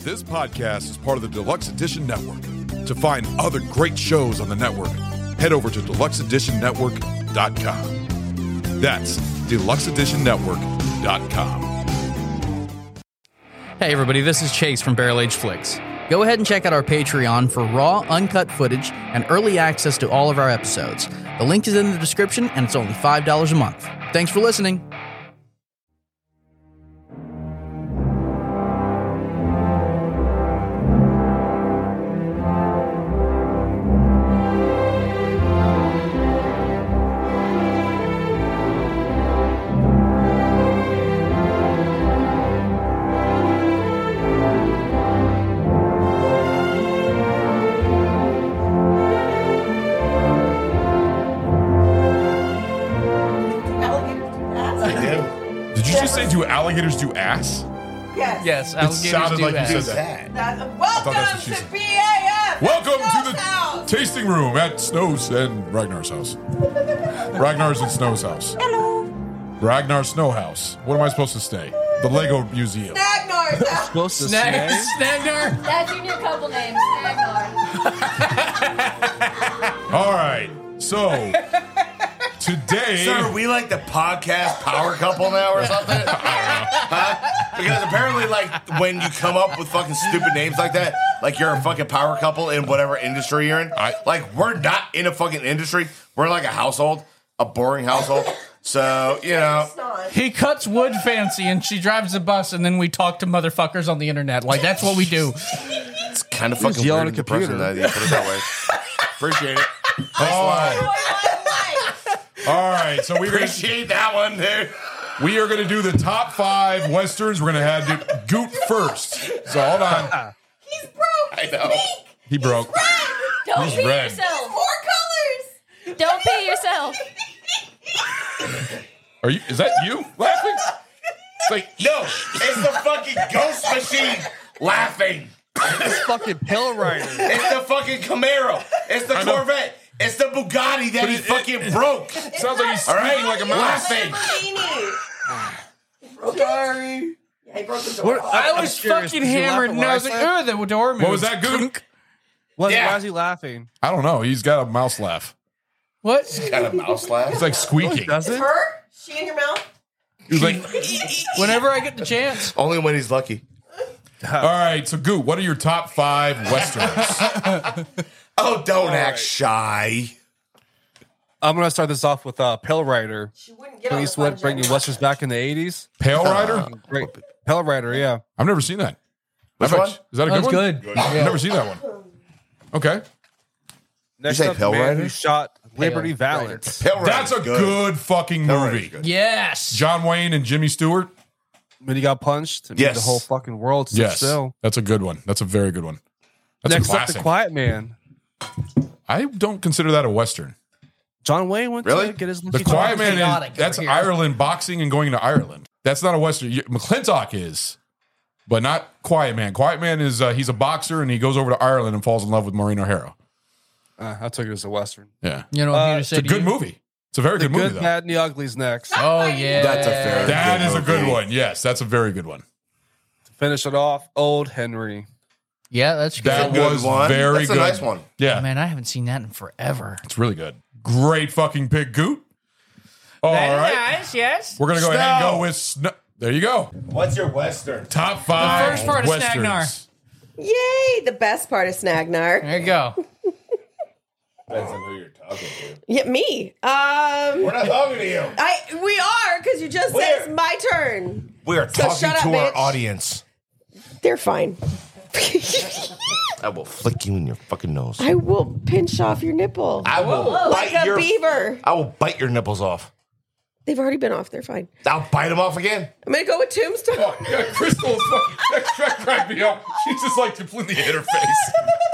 This podcast is part of the Deluxe Edition Network. To find other great shows on the network, head over to deluxeeditionnetwork.com. That's deluxeeditionnetwork.com. Hey everybody, this is Chase from Barrel Age Flicks. Go ahead and check out our Patreon for raw, uncut footage and early access to all of our episodes. The link is in the description and it's only $5 a month. Thanks for listening. Alligators do ass? Yes. Yes, It alligators sounded do like that. you said that. Welcome that's what she to said. BAF. Welcome to the House. tasting room at Snow's and Ragnar's house. Ragnar's and Snow's house. Hello. Ragnar Snow House. What am I supposed to say? The Lego Museum. Snagnar's house. Supposed to Snagnar. That's your new couple name, Snagnar. All right. So, today. So are we like the podcast power couple now or something? Huh? Because apparently, like, when you come up with fucking stupid names like that, like you're a fucking power couple in whatever industry you're in. Like, we're not in a fucking industry. We're like a household, a boring household. So, you know. He cuts wood fancy and she drives a bus and then we talk to motherfuckers on the internet. Like, that's what we do. It's kind of fucking yelling weird at a computer. that you put it that way. Appreciate it. All right. So, Appreciate that one, dude. we are going to do the top 5 Westerns. We're going to have Goot first. So, hold on. He's broke. I know. He broke. Don't He's pee red. yourself. 4 colors. Don't pee yourself. Is that you laughing? It's like, No, it's the fucking ghost machine laughing. It's fucking Pill Rider. It's the fucking Camaro. It's the I know. Corvette. It's the Bugatti that he fucking broke. sounds like he's All right? speaking like a mouse. Laughing. Sorry. Yeah, he broke the door. I was fucking hammered and I was like, oh, the door moved. What was that, Goot? Why Yeah. is he laughing? I don't know. He's got a mouse laugh. What? Got a mouse laugh. It's like squeaking. Does it? Her? She in your mouth? He's like, Whenever I get the chance. Only when he's lucky. all right. So, Goot, what are your top 5 Westerns? Oh, don't act shy. I'm gonna start this off with Pill Rider. She wouldn't get on Clint the phone. Eastwood bringing westerns back in the 80s. Pale Rider? Great. Pill Rider, yeah. I've never seen that. Which I've one? Is that a That good was one? good. I've never seen that one. Okay. Next say up, the Pill man Rider? who shot Liberty Valance. Pale That's a Rider's good fucking Pale Rider's movie. good. Yes. John Wayne and Jimmy Stewart. When he got punched, and Yes. the whole fucking world stood Yes. still. That's a good one. That's a very good one. That's Next a up, classic. The Quiet Man. I don't consider that a Western. John Wayne went Really? to get his The Quiet Man chaotic is that's over here. Ireland boxing and going to Ireland. That's not a Western. McClintock is, but not Quiet Man. Quiet Man is he's a boxer and he goes over to Ireland and falls in love with Maureen O'Hara. I took it as a Western. Yeah, You know what Peter it's said a to good you? movie. It's a very The good movie Good, though. Bad, and the Ugly's next. Oh, yeah. That's a fair. That is a good movie. one. Yes, that's a very good one. To finish it off, Old Henry. Yeah, that's good. That Good was one. very That's good. a nice one. Yeah, Man, I haven't seen that in forever. it's really good. Great fucking pick, Goot. All right, Nice, yes. we're gonna go ahead and Snow. go with Snow. There you go. What's your Western? Top 5 first part of Westerns. Snagnar. Yay, the best part of Snagnar. There you go. Depends on who you're talking to. Yeah, me. We're not talking to you. We are, because you just said it's my turn. We are So talking shut up, to our bitch. audience. They're fine. I will flick you in your fucking nose. I will pinch off your nipple. I will Like bite a your. beaver. I will bite your nipples off. They've already been off. They're fine. I'll bite them off again. I'm going to go with Tombstone. Yeah, Crystal is fucking that cracked me up. She's just like completely hit her face.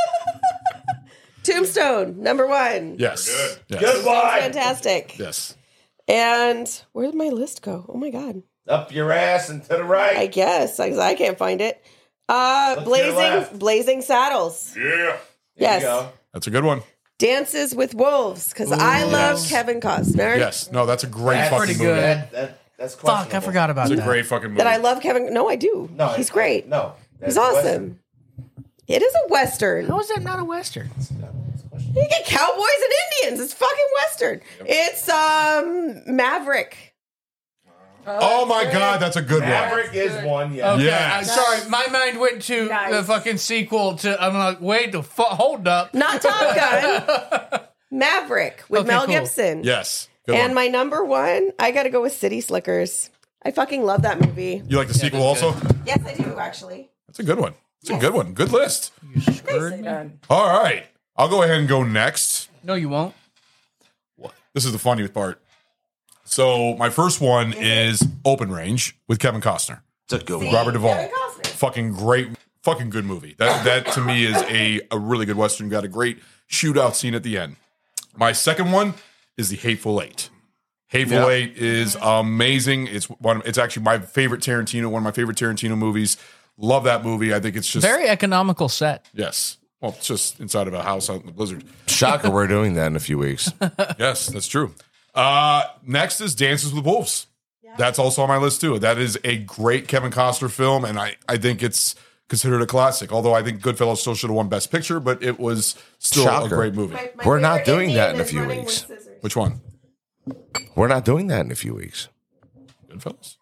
Tombstone, number 1. Yes. Yes. Goodbye. Fantastic. Yes. And where did my list go? Oh my God. Up your ass and to the right. I guess, because I can't find it. to your left. Blazing Saddles. Yeah. Yes. There you go. That's a good one. Dances with Wolves, because I love yes. Kevin Costner. Yes. No, that's a great That's fucking pretty movie. good. That's Fuck, I questionable. forgot about It's a that. great fucking movie. That I love Kevin. No, I do. No, He's great. No, He's that's awesome. Western. It is a Western. How is that not a Western? You get cowboys and Indians. It's fucking Western. It's Maverick. Oh my God, that's a good one. Maverick is one, yeah. Okay, Yes. I'm sorry. My mind went to Nice. the fucking sequel to. I'm like, wait, hold up. Not Top Gun. Maverick with Okay, Mel cool. Gibson. Yes. Good And one. my number one, I got to go with City Slickers. I fucking love that movie. You like the sequel also? Yes, I do, actually. That's a good one. It's a good one. Good list. You screwed me. All right. I'll go ahead and go next. No, you won't. This is the funny part. So my first one is Open Range with Kevin Costner. It's a good one. Robert Duvall. Kevin Costner. Fucking great. Fucking good movie. That to me is a really good Western. Got a great shootout scene at the end. My second one is The Hateful Eight. Hateful Eight is amazing. It's actually my favorite Tarantino, one of my favorite Tarantino movies. Love that movie. I think it's just Very economical set. yes. Well, it's just inside of a house out in the blizzard. Shocker, we're doing that in a few weeks. Yes, that's true. Next is Dances with Wolves. That's also on my list too. That is a great Kevin Costner film, and I think it's considered a classic. Although I think Goodfellas still should have won Best Picture, but it was still a Shocker. great movie. My We're not favorite doing that Indian in a is few Running weeks. with Scissors. Which one? We're not doing that in a few weeks. Goodfellas.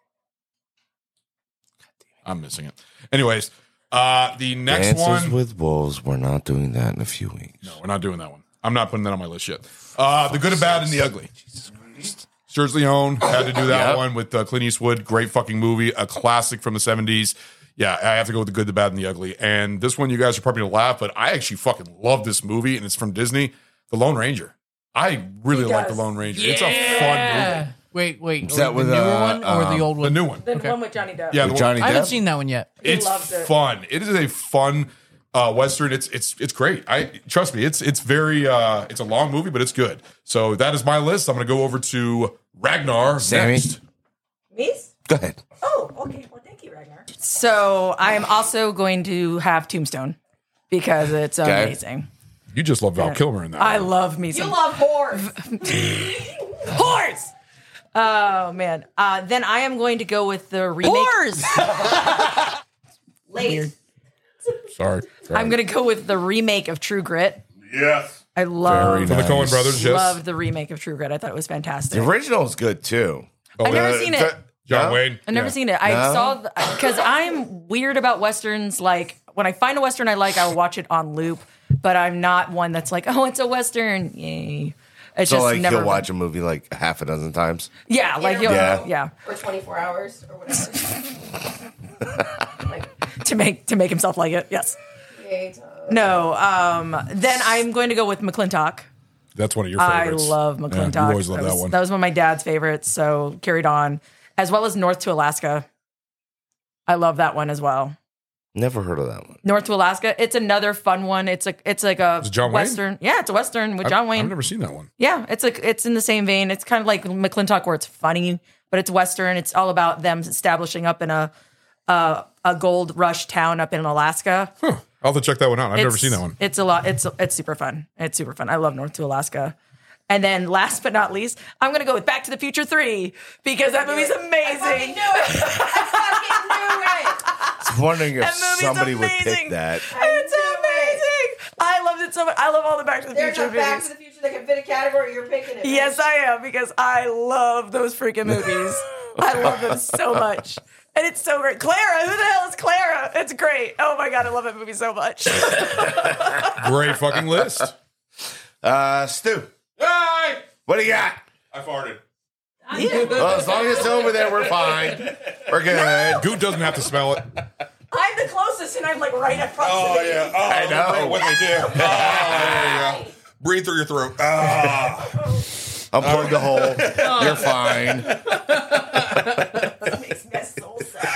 I'm missing it. Anyways, the next Dances one. with Wolves. We're not doing that in a few weeks. No, we're not doing that one. I'm not putting that on my list yet. The Good, and Bad, and the Ugly. Serge Leone had to do that one with Clint Eastwood. Great fucking movie. A classic from the 70s. Yeah, I have to go with The Good, the Bad, and the Ugly. And this one, you guys are probably going to laugh, but I actually fucking love this movie, and it's from Disney. The Lone Ranger. I really like The Lone Ranger. It's a fun movie. Wait. Is that the with, newer one or the old The one? new one. The one with Johnny Depp. Yeah, With the Johnny I haven't Depp? seen that one yet. It's loved it. fun. It is a fun Western. It's great. Trust me. It's very it's a long movie, but it's good. So that is my list. I'm going to go over to Ragnar Sammy? next. Me? Go ahead. Oh, okay. Well, thank you, Ragnar. So I am also going to have Tombstone because it's amazing. You just love Val Kilmer in that. I love me You some love whores. horse. Oh man. Then I am going to go with the remake. Late. Sorry. I'm going to go with the remake of True Grit. Yes. I love From the Coen brothers, yes. loved the remake of True Grit. I thought it was fantastic. The original is good too. I've never seen it. John No? Wayne. I've never seen it. I No? saw because I'm weird about westerns. Like when I find a western I like, I'll watch it on loop. But I'm not one that's like, oh, it's a western. Yay! It's So just like never. you'll watch a movie like half a dozen times. Yeah, like you'll, Yeah. yeah. Or 24 hours or whatever. To make himself like it. Yes. No. Then I'm going to go with McClintock. That's one of your I favorites. love Yeah, McClintock. you always love that one. That was one of my dad's favorites. So carried on, as well as North to Alaska. I love that one as well. Never heard of that one. North to Alaska. It's another fun one. It's like a Is it John Wayne? western. Yeah, it's a western with John Wayne. I've never seen that one. Yeah, it's in the same vein. It's kind of like McClintock, where it's funny, but it's western. It's all about them establishing up in a gold rush town up in Alaska. Huh. I'll have to check that one out. I've never It's- seen that one. It's a lot. It's super fun. It's super fun. I love North to Alaska. And then last but not least, I'm going to go with Back to the Future 3 because that movie's amazing. I I was wondering if That movie's somebody would pick amazing. that. It's amazing. I loved it so much. I love all the Back to the There's Future a Back movies. to the Future that can fit a category. You're picking it. Yes, I am because I love those freaking movies. I love them so much. And it's so great. Clara, who the hell is Clara? It's great. Oh my God, I love that movie so much. Great fucking list. Stu, Hey! what do you got? I farted. Well, as long as it's over there, we're fine. We're good. Goot doesn't have to smell it. I'm the closest and I'm like right up front. Oh, yeah. Oh, I know. What they do. Oh, there you go. Breathe through your throat. Ah. Unplug the hole. You're fine. That makes me so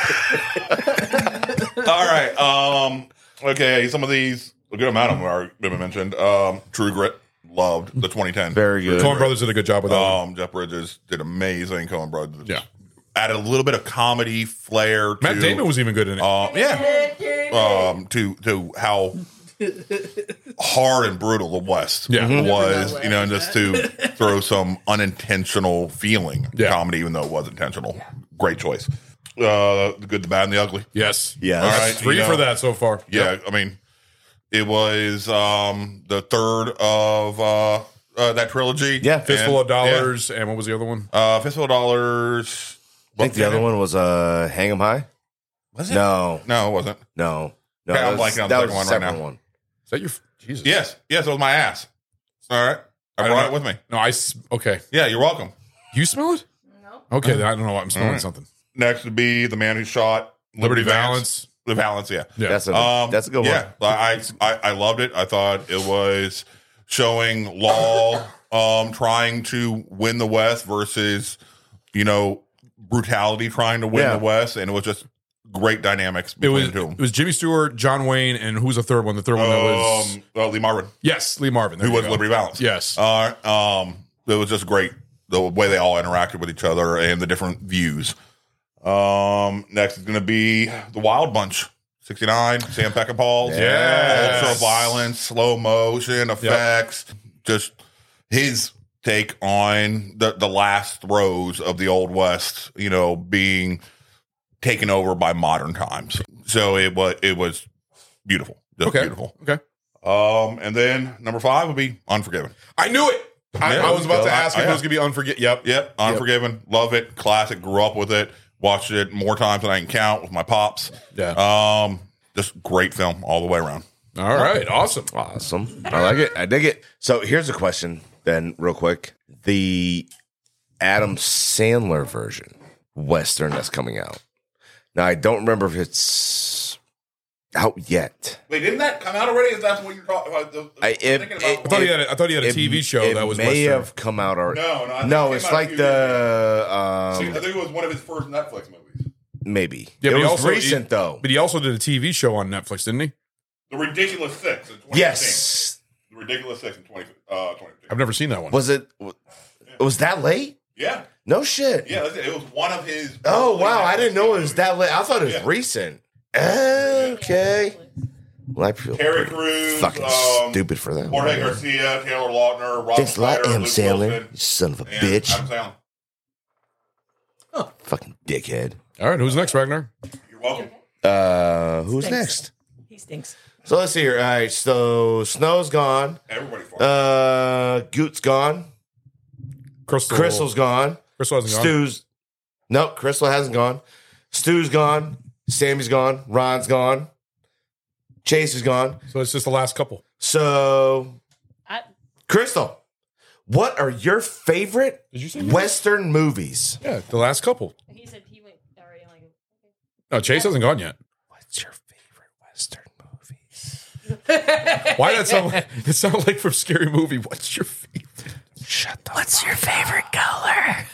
sad. All right. Okay. Some of these, a good amount of them are been mentioned. True Grit, loved the 2010. Very good. Coen Brothers did a good job with that one. Jeff Bridges did amazing. Coen Brothers, Yeah. added a little bit of comedy flair. To, Matt Damon was even good in it. yeah. To how hard and brutal the West was, and just to throw some unintentional feeling Yeah. comedy, even though it was intentional. Great choice. The Good, the Bad, and the Ugly. Yes. Yeah. All that's- right. 3 for that so far. Yeah, Yep. I mean, it was the third of that trilogy. Yeah. Fistful And- of Dollars. And what was the other one? Fistful of Dollars. I think the other one was Hang 'em High. Was it? No, No, it wasn't. no. Okay, I'm that was- blanking on the that second was one a right separate now. one. Is that your. Jesus. Yes, it was my ass. All right. I don't brought know. it with me. No, okay. Yeah, you're welcome. You smell it? No. Okay, then I don't know. I'm smelling Alright. something. Next would be The Man Who Shot Liberty Vance. Valance. The Valance, yeah. Yeah. That's a good one. Yeah, I loved it. I thought it was showing Law trying to win the West versus, brutality trying to win Yeah. the West, and it was just great dynamics It between was, the two. it was Jimmy Stewart, John Wayne, and who's the third one? The third one that was. Lee Marvin, Yes, Lee Marvin. There who you was go. Liberty Valance. Yes. It was just great the way they all interacted with each other and the different views. Next is going to be The Wild Bunch. 69, Sam Peckinpah. Yes. Ultra violence, slow motion effects. Just his take on the last throes of the Old West, being taken over by modern times. So it was beautiful. Just Okay. beautiful. Okay. And then number 5 would be Unforgiven. I knew it. I was about to ask if it Yeah. was going to be Unforgiven. Yep. Yep, Unforgiven. Love it. Classic. Grew up with it. Watched it more times than I can count with my pops. Yeah. Just great film all the way around. All right. Awesome. Awesome. I like it. I dig it. So here's a question then, real quick. The Adam Sandler version, Western, that's coming out. Now, I don't remember if it's out yet. Wait, didn't that come out already? Is that what you're talking about? I thought he had a TV show it that was may Western. have come out already. No, I think No, it it's came out a like few the I think it was one of his first Netflix movies. maybe. Yeah, it but he was also- recent though. But he also did a TV show on Netflix, didn't he? The Ridiculous Six in 2015. Yes. The Ridiculous Six in 2015. I've never seen that one. Was it? Was that late? Yeah. No shit. Yeah, it was one of his. Oh wow, I didn't know it was movies. that late. I thought it was Yeah. recent. Okay. Well, I feel Terry pretty Crews, fucking stupid for that. Jorge one. Garcia, Taylor Lautner, Rob Thanks a lot, Schneider, M. Luke Sandler. Wilson, You son of a and bitch. Adam Sandler. Fucking dickhead. All right. Who's next, Ragnar? You're welcome. Who's Stinks. next? He stinks. So let's see here. All right, so Snow's gone. Everybody farted. Goot's gone. Crystal's gone. Crystal hasn't gone. Stu's. Nope, Crystal hasn't gone. Stu's gone. Sammy's gone. Ron's gone. Chase is gone. So it's just the last couple. So, I- Crystal, what are your favorite Did you say Western movies? Yeah, the last couple. He said he went already. I'm like, No, Chase hasn't gone yet. What's your favorite Western movies? Why that sound like it sounded like from Scary Movie? What's your favorite? Shut the What's your favorite color?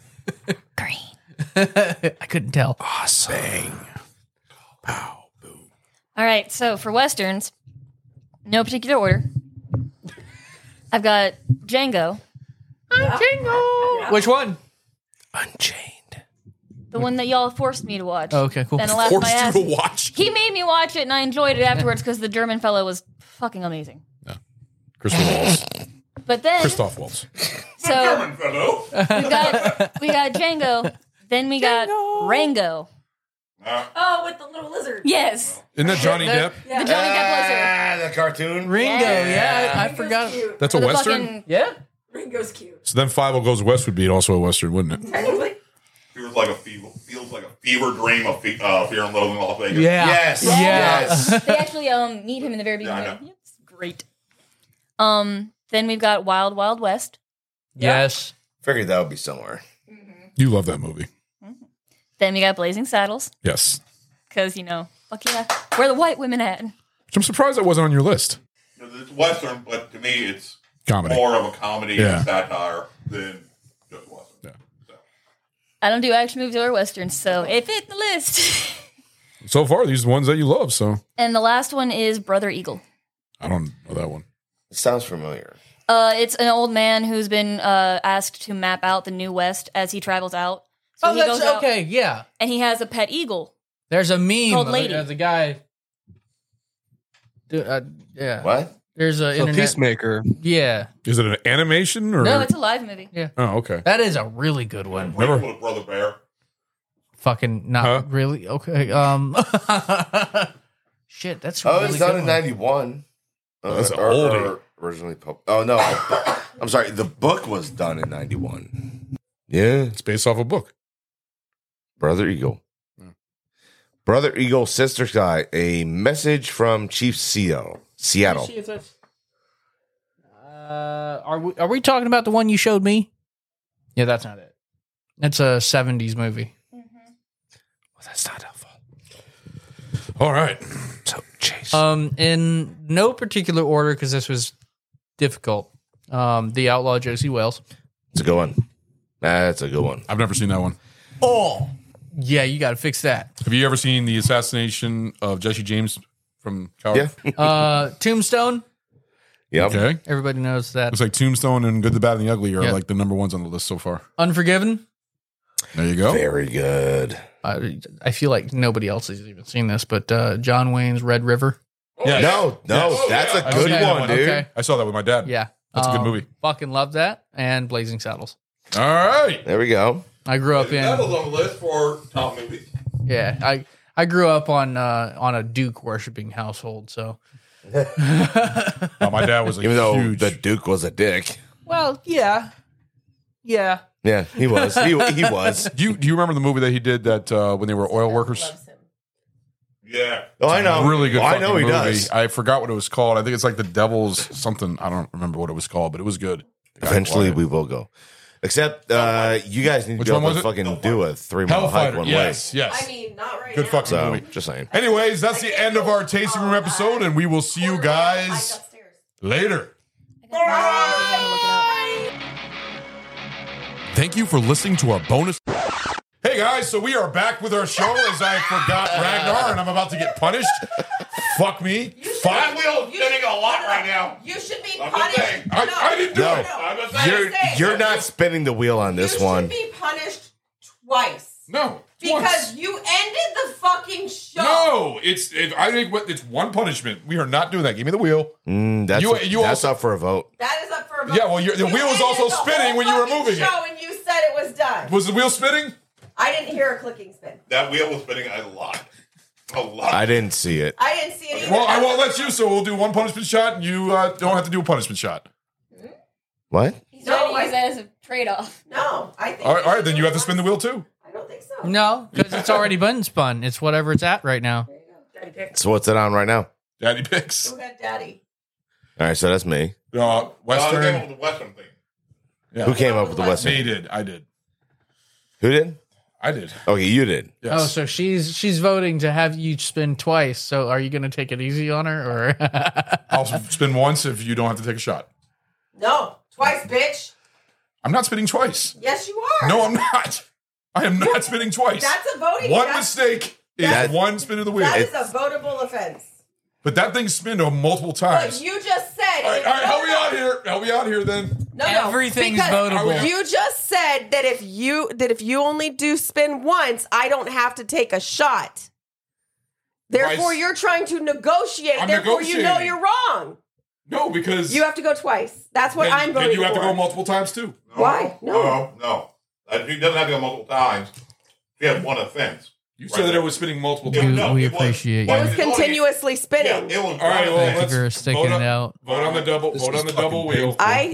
Green. I couldn't tell. awesome. Bang. Pow. Boom. all right. So for westerns, no particular order. I've got Django, Which one? Unchained. the one that y'all forced me to watch. Oh, okay, cool. And I laughed my Forced ass. you to watch. He made me watch it, and I enjoyed it afterwards because the German fellow was fucking amazing. Crystal Waltz. But then, Christoph Waltz. so German fellow. we got Django, then we got Rango. Oh, with the little lizard. Yes, Isn't that Johnny Depp? the Johnny Depp lizard. The cartoon. Ringo. Yeah, I Ringo's forgot. Cute. That's a The Western? fucking- Yeah. Ringo's cute. So then 5 Goes West would be also a Western, wouldn't it? Technically. Feels like a fever dream of Fear and Loathing in Las Vegas. Yeah. Yes. Yeah. Yes. They actually meet him in the very Yeah, I beginning. know. It's great. Then we've got Wild Wild West. Yes. Figured that would be somewhere. You love that movie. Then we got Blazing Saddles Yes. because fuck yeah, where the white women at? Which I'm surprised that wasn't on your list. It's Western, but to me, it's Comedy. more of a comedy Yeah. and satire than just Western. Yeah. So. I don't do action movies or westerns, so it fit the list. So far, these are the ones that you love, so And the last one is Brother Eagle. I don't know that one. It sounds familiar. It's an old man who's been asked to map out the New West as he travels out. So Oh, he that's goes out, okay. Yeah. and he has a pet eagle. There's a meme. Called Lady. There's a guy. Yeah. What? There's a So internet. Peacemaker. Yeah. Is it an animation or? No, it's a live movie. Oh, okay. That is a really good one. Wrinkle with Brother Bear. Fucking not really. Okay. Shit, that's Oh, really it's done good in one. 91. That's an oldie. Originally published. Oh, no. I'm sorry. The book was done in 91. Yeah. It's based off a book. Brother Eagle. Brother Eagle, Sister Sky, a message from Chief Seattle. Are we talking about the one you showed me? Yeah, that's not it. It's a 70s movie. Well, that's not helpful. All right. So, Chase. In no particular order, because this was difficult. The Outlaw Josie Wales. It's a good one. That's a good one. I've never seen that one. Oh, yeah, you got to fix that. Have you ever seen the assassination of Jesse James from Coward? Yeah. Tombstone. Yep. Okay. Everybody knows that. It's like Tombstone and Good, the Bad, and the Ugly are Yep. like the number ones on the list so far. Unforgiven. There you go. Very good. I feel like nobody else has even seen this, but John Wayne's Red River. Yeah. No, that's a I've good seen that one, dude. Okay. I saw that with my dad. Yeah. That's a good movie. Fucking love that. And Blazing Saddles. All right. There we go. I grew up That was in. on the list for top movies. Yeah. I grew up on a Duke worshiping household, so. My dad was a Even though huge. the Duke was a dick. Well, yeah. Yeah. Yeah, he was. He was. do you remember the movie that he did that when they were oil workers? Loves him. Yeah. Oh, I know. Really good. I know he movie. does. I forgot what it was called. I think it's like the Devil's something. I don't remember what it was called, but it was good. Eventually, we will go. Except, you guys need Which to be one able was to it? fucking do a 3-mile hike Hellfighter. one Yes, way. yes. I mean, not right Good now. fucking So, movie. just saying. Anyways, that's the end of our tasting room episode, and we will see you guys later. Thank you for listening to our bonus. Hey guys, so we are back with our show as I forgot Ragnar and I'm about to get punished. Fuck me. Fuck. wheel's spinning a lot right now. You should be I'm just punished. saying. I didn't do No. it. I'm just saying. You're not spinning the wheel on this you one. should be punished twice. No. Because Once. you ended the fucking show. No, it's one punishment. We are not doing that. Give me the wheel. That's You that's also- up for a vote. That is up for a vote. Yeah, well, the wheel was ended also the spinning whole when you were fucking moving it. show and you said it was done. Was the wheel spinning? I didn't hear a clicking spin. That wheel was spinning a lot. A lot. I didn't see it. I didn't see it either. Well, I won't let you, so we'll do one punishment shot and you don't have to do a punishment shot. What? He's No, trying to use that as a trade-off. No, I think. All right, then you have to spin the wheel too. I don't think so. No, because it's already been spun. It's whatever it's at right now. Daddy pick. So what's it on right now? Daddy picks. Who got daddy? All right, so that's me. The Western. Western thing. Yeah. Who came up with the Me Western? Me did. I did. Who did? I did. Okay, you did. Yes. Oh, so she's voting to have you spin twice. So are you going to take it easy on her, or I'll spin once if you don't have to take a shot. No, twice, bitch. I'm not spinning twice. Yes, you are. No, I'm not. I am not spinning twice. That's a voting. One that's, mistake is That- one spin of the wheel. That is a votable offense. But that thing's spun multiple But times. you just said. All right, help me out here. Help me out here then. No, Everything's because votable. You just said that if you only do spin once, I don't have to take a shot. Therefore, Twice. you're trying to negotiate. I'm Therefore, you know negotiating. you're wrong. No, because You have to go twice. That's what then, I'm voting then you have to for. go multiple times too. Why? No. No. He doesn't have to go multiple times. He had one offense. You said that it was spinning multiple We- times. No, we it was- appreciate It you. was continuously Yeah, spinning. it was. All right, well, Thank you let's for sticking vote on, it out. Vote on the double. Vote on the double wheel.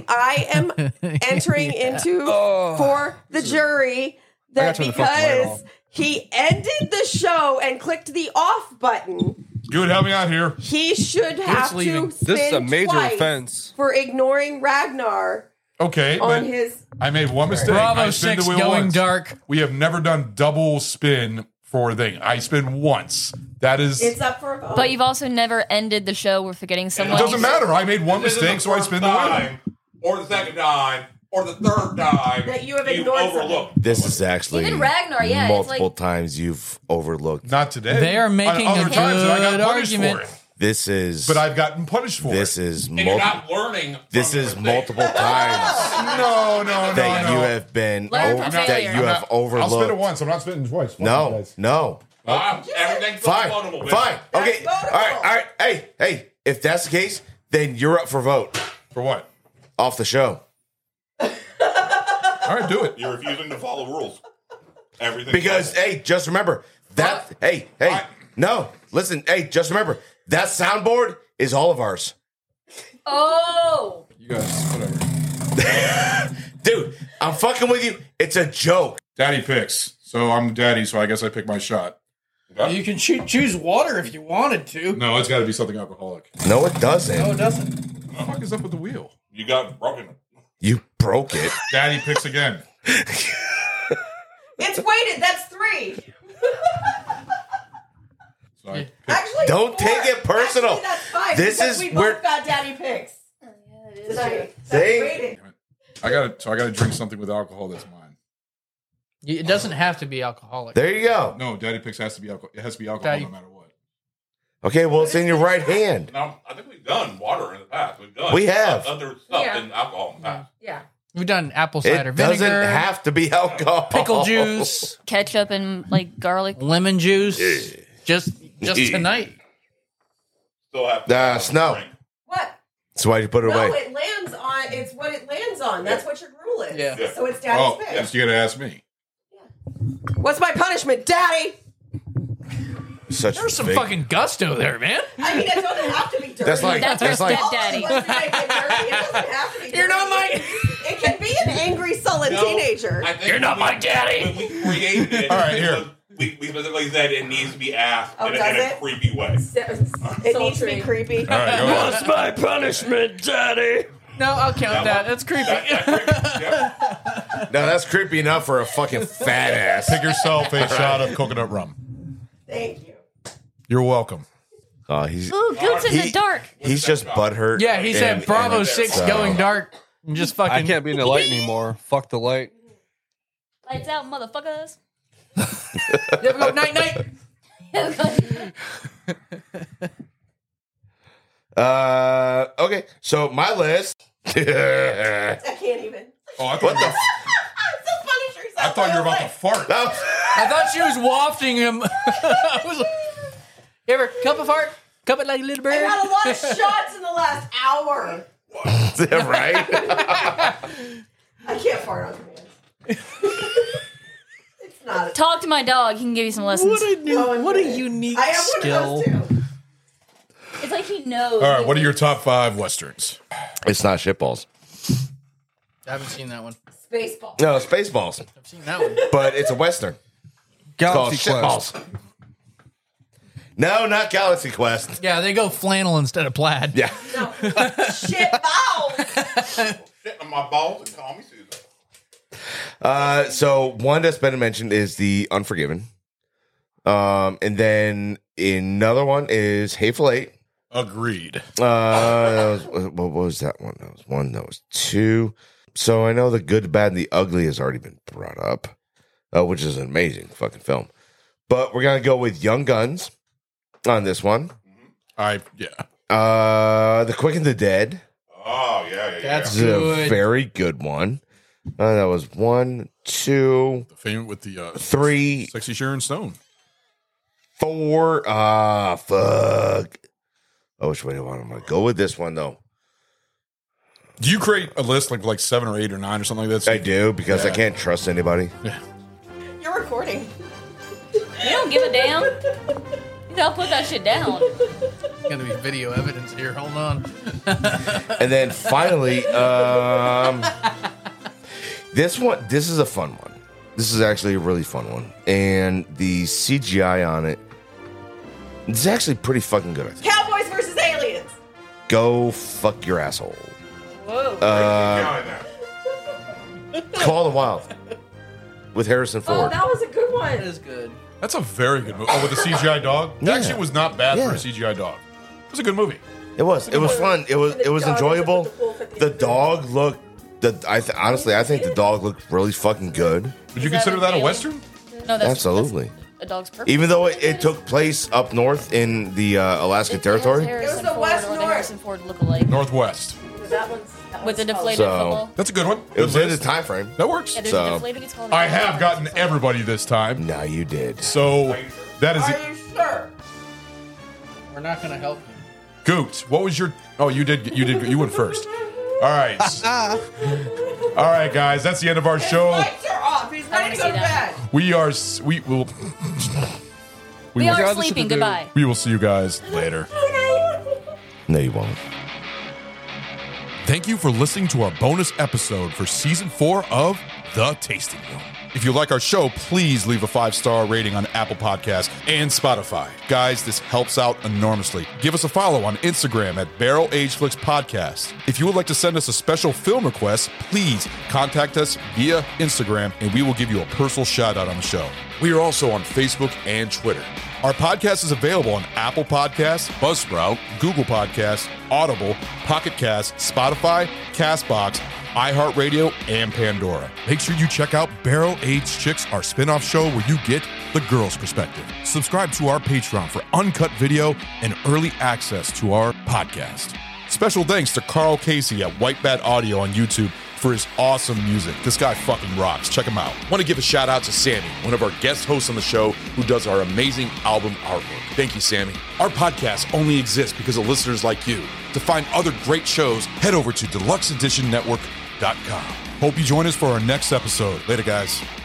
I am entering into for the jury that turn the fucking light because he ended the show and clicked the off button, Good, help me out here. he should have to leaving. spin This is a major twice offense. for ignoring Ragnar Okay, on but his. I made one mistake. Bravo I spin 6 the wheel going once. dark. We have never done double spin for a thing. I spin once. That is. It's up for a vote. But you've also never ended the show with forgetting It someone. doesn't matter. I made one This isn't mistake, so I first spin the wheel. time, or the second time, or the third time That you have ignored overlooked. This is actually Even Ragnar, yeah, it's multiple like- times you've overlooked. Not today. They are making On other a times that I got good punished argument. for it. This is. But I've gotten punished for This it. is And you're multiple. not learning. This from your is mistake. multiple times No, that you have been Learn from that failure. you I'm have I'll spin it overlooked. once. I'm not spinning twice. Fuck you No, guys. no. Everything's Fine, votable, bitch. fine. Okay, That's all right. Hey. If that's the case, then you're up for vote For what? off the show. All right, do it. You're refusing to follow rules. Everything. Because hey, just remember that. Listen. Hey, just remember that soundboard is all of ours. Oh. You guys, whatever. Dude, I'm fucking with you. It's a joke. Daddy picks. So I'm daddy, so I guess I pick my shot. You can choose water if you wanted to. No, it's got to be something alcoholic. No, it doesn't. No, it doesn't. What the fuck is up with the wheel? You got broken. You broke it. Daddy picks again. It's weighted. That's 3. So I pick- Actually, Don't 4. take it personal. Actually, that's 5. This because is we where- both got daddy picks. Yeah, it is Tonight. See? That's weighted. I gotta drink something with alcohol that's mine. It doesn't have to be alcoholic. There you go. No, daddy picks has to be alcohol. It has to be alcohol Daddy- no matter what. Okay, well, it's in your right hand. Now, I think we've done water in the past. We have. other stuff Yeah. than alcohol in the past. Yeah. We've done apple cider It doesn't vinegar, have to be alcohol. pickle juice, Ketchup and like garlic. lemon juice. Just tonight. Still have Snow. drink. What? So why'd you put it No, away? it lands on. It's what it lands on. That's what your rule is. Yeah. So it's daddy's Oh, pick. yes, you gotta ask me. What's my punishment, daddy? Such There's some big- fucking gusto there, man. I mean, it doesn't have to be dirty. That's like That's that's our like stepdaddy. It doesn't have to be dirty. You're not my- It can be an angry, sullen No, teenager. I think You're not when my daddy. When we created it, All right, here. We specifically said it needs to be asked Oh, in, does in a it? creepy way. It needs to be creepy. All right, go ahead. my punishment, daddy? No, I'll count that. That's creepy. Yeah. no, that's creepy enough for a fucking fat ass. Pick yourself a shot of coconut rum. Thank you. You're welcome. He's Ooh, Goop's in the dark. he's just butthurt. Yeah, he said and- Bravo and 6 so- going dark. And just fucking. I can't be in the light anymore. Fuck the light. Lights out, motherfuckers. There we go. Night, night. Okay, so my list. I can't even. Oh, I thought, What the? I'm so funny for yourself. I thought you were about to fart. I thought she was wafting him. I was like, you ever cup of fart? Cup it like a little I bird? had a lot of shots in the last hour. right? I can't fart on command. It's not. Talk to my dog. He can give you some lessons. What a unique I have skill. one of those too. It's like he knows. All right, what are your top 5 westerns? It's not shitballs. I haven't seen that one. Spaceball. No, Spaceballs, I've seen that one. but it's a western. Called Galaxy Quest. shitballs. No, not Galaxy Quest. Yeah, they go flannel instead of plaid. Yeah. No. Shit balls. Shit on my balls and call me Susan. So one that's been mentioned is the Unforgiven. And then another one is Hateful Eight. Agreed. What was that one? That was one. That was 2. So I know the Good, the Bad, and the Ugly has already been brought up, which is an amazing fucking film. But we're gonna go with Young Guns on this one. Yeah. The Quick and the Dead Oh, yeah. That's is a good. very good one. That was 1, 2, The famous with the 3, sexy Sharon Stone. 4. Fuck. Oh, which way do I want to go with this one though? Do you create a list like 7 or 8 or 9 or something like that? I do because I can't trust anybody. You're recording. You don't give a damn. You don't put that shit down. There's gonna be video evidence here. Hold on. And then finally, this is a fun one. This is actually a really fun one. And the CGI on it, it's actually pretty fucking good, I think. Cowboys versus aliens. Go fuck your asshole. Whoa. Call the Wild with Harrison Oh, Ford. that was a good one. That is good. That's a very good movie. Oh, with the CGI dog? It Yeah. actually was not bad for Yeah. a CGI dog. It was a good movie. It was fun. It was The dog enjoyable. was with the wolf at the The end. dog looked. Honestly, I think the dog looked really fucking good. Would you that consider like that a Alien? western? No, that's Absolutely. That's a dog's purpose. Even though it took place up north in the Alaskan territory. It was the West North. Harrison Ford look-alike Northwest. That one's with the deflated So- football. That's a good one. It was Good in the list. time frame. That works. Yeah, there's So- a deflated. It's called. I have gotten everybody this time. No, you did. So that is Are it. you sure? We're not gonna help you. Goot, what was your? Oh, you went first. All right, all right, guys. That's the end of our show. Lights are off. He's He's I ready wanna to see go to that. bed. We are. We will- are sleeping. Goodbye. We will see you guys later. No, you won't. Thank you for listening to our bonus episode for season 4 of The Tasting Room. If you like our show, please leave a 5-star rating on Apple Podcasts and Spotify. Guys, this helps out enormously. Give us a follow on Instagram at Barrel Age Flicks Podcast. If you would like to send us a special film request, please contact us via Instagram and we will give you a personal shout out on the show. We are also on Facebook and Twitter. Our podcast is available on Apple Podcasts, Buzzsprout, Google Podcasts, Audible, Pocket Cast, Spotify, CastBox, iHeartRadio, and Pandora. Make sure you check out Barrel Aged Chicks, our spin-off show where you get the girl's perspective. Subscribe to our Patreon for uncut video and early access to our podcast. Special thanks to Carl Casey at White Bat Audio on YouTube for his awesome music. This guy fucking rocks. Check him out. Want to give a shout out to Sammy, one of our guest hosts on the show who does our amazing album artwork. Thank you, Sammy. Our podcast only exists because of listeners like you. To find other great shows, head over to deluxeeditionnetwork.com. Hope you join us for our next episode. Later, guys.